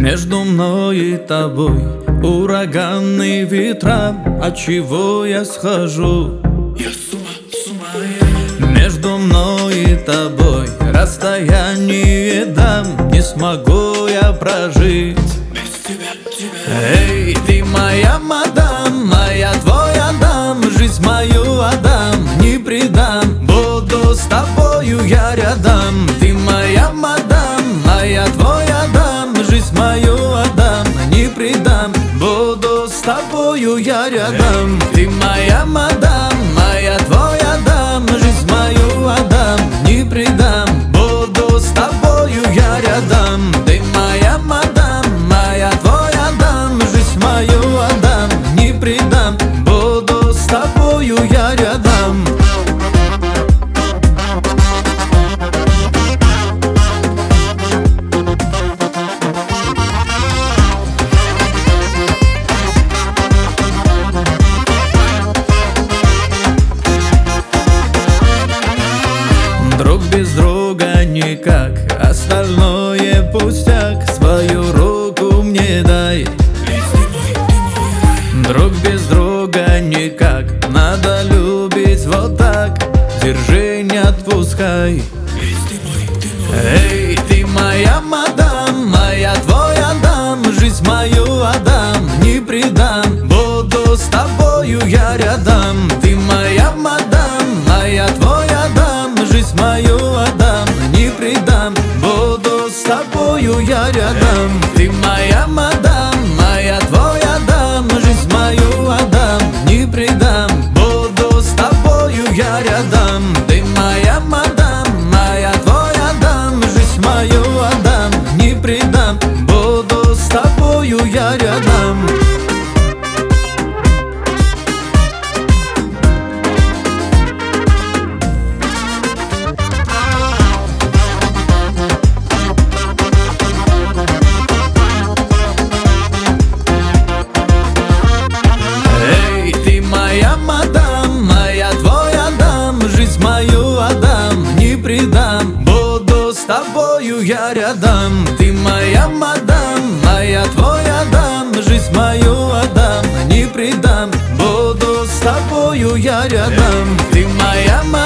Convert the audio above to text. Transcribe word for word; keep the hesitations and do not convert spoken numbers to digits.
Между мной и тобой ураганные ветра, от чего я схожу? Я с ума, с ума я. Между мной и тобой расстояние дам, не смогу я прожить Без тебя, тебя. Эй, ты моя мадам, моя твой Адам, жизнь мою отдам, не предам, буду с тобою я рядом. Ты моя мадам, моя твой Адам, жизнь мою отдам, не предам, буду с тобою я рядом. Ты моя мадам, моя твой Адам, жизнь мою отдам, не предам, буду с тобою я рядом. Ты моя мадам, моя твой Адам, жизнь мою отдам, не предам, буду с тобою я рядом. Друг без друга никак, остальное пустяк, свою руку мне дай. Друг без друга никак, надо любить вот так, держи, не отпускай. Эй, ты моя мадам, моя твой Адам, жизнь мою отдам, не предам, буду с тобою я рядом. Ты моя мадам, моя твой Адам, жизнь мою отдам, не предам, буду с тобою я рядом. Ты моя мадам, моя твой Адам, жизнь мою отдам, не предам, буду с тобою я рядом. Ты моя мадам, моя твой Адам, жизнь мою отдам, не предам, буду с тобою я рядом. Эй, ты моя мадам, моя твой Адам, жизнь мою отдам, не предам, буду с тобою я рядом. Ты моя мадам, моя твой Адам, жизнь мою отдам, не предам, буду с тобою я рядом. Ты моя мадам.